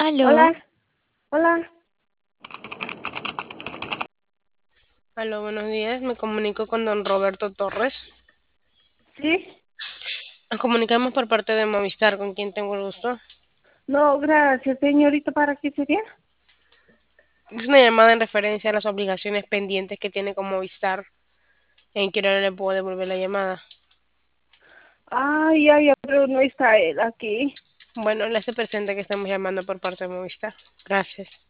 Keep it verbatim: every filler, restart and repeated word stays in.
Aló, Hola, hola, aló, buenos días. Me comunico con don Roberto Torres. sí, Nos comunicamos por parte de Movistar, con quien tengo el gusto. no, gracias, señorita, ¿para qué sería? Es una llamada en referencia a las obligaciones pendientes que tiene con Movistar. ¿En qué hora le puedo devolver la llamada? Ay, ay, pero no está él aquí. Bueno, le hace presente que estamos llamando por parte de Movistar. Gracias.